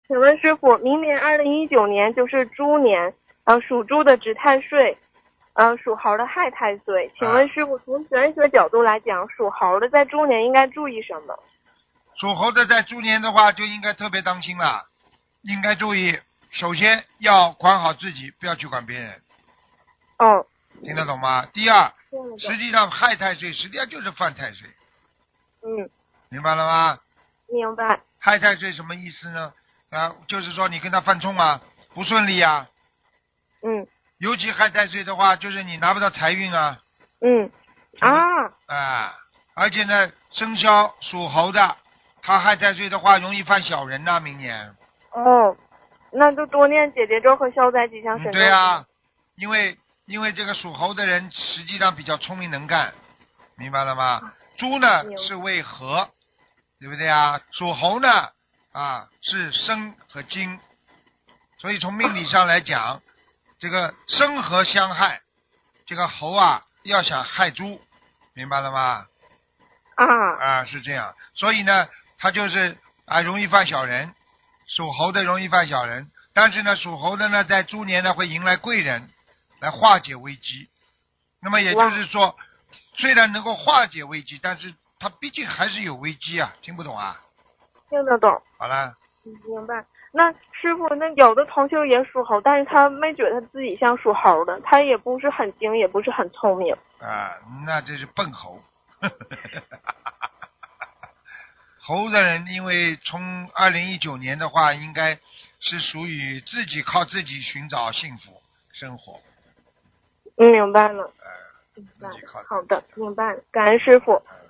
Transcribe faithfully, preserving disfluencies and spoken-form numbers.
请问师傅，明年二零一九年就是猪年，呃，属猪的值太岁，呃，属猴的害太岁。请问师傅，从玄学角度来讲，属猴的在猪年应该注意什么？ 属猴的在猪年的话，就应该特别当心了，应该注意，首先要管好自己，不要去管别人。 哦。 听得懂吗？第二， 听得懂。 实际上害太岁，实际上就是犯太岁。 嗯。 明白了吗？ 明白。 害太岁什么意思呢？啊，就是说你跟他犯冲啊，不顺利啊。 嗯。 尤其害太岁的话，就是你拿不到财运啊。 嗯。啊。 啊，而且呢，生肖属猴的，他害太岁的话，容易犯小人呐、明年。 哦，那就多念姐姐咒和消灾吉祥神嗯， 咒。 对啊，因为因为这个属猴的人实际上比较聪明能干，明白了吗？猪呢是为和，对不对啊？属猴呢啊是生和金，所以从命理上来讲，这个生和相害，这个猴啊要想害猪，明白了吗？ 啊啊是这样，所以呢，他就是啊容易犯小人，属猴的容易犯小人，但是呢，属猴的呢在猪年呢会迎来贵人，来化解危机。那么也就是说，虽然能够化解危机，但是它毕竟还是有危机啊，听不懂啊？ 听得懂。 好了。 明白。那师傅，那有的同修也属猴，但是他没觉得自己像属猴的，他也不是很精，也不是很聪明。 啊，那这是笨猴。猴的人，因为从二零一九年的话，应该是属于自己靠自己寻找幸福生活。 嗯，明白了。 呃，自己靠自己。 好的，明白了，感恩师傅。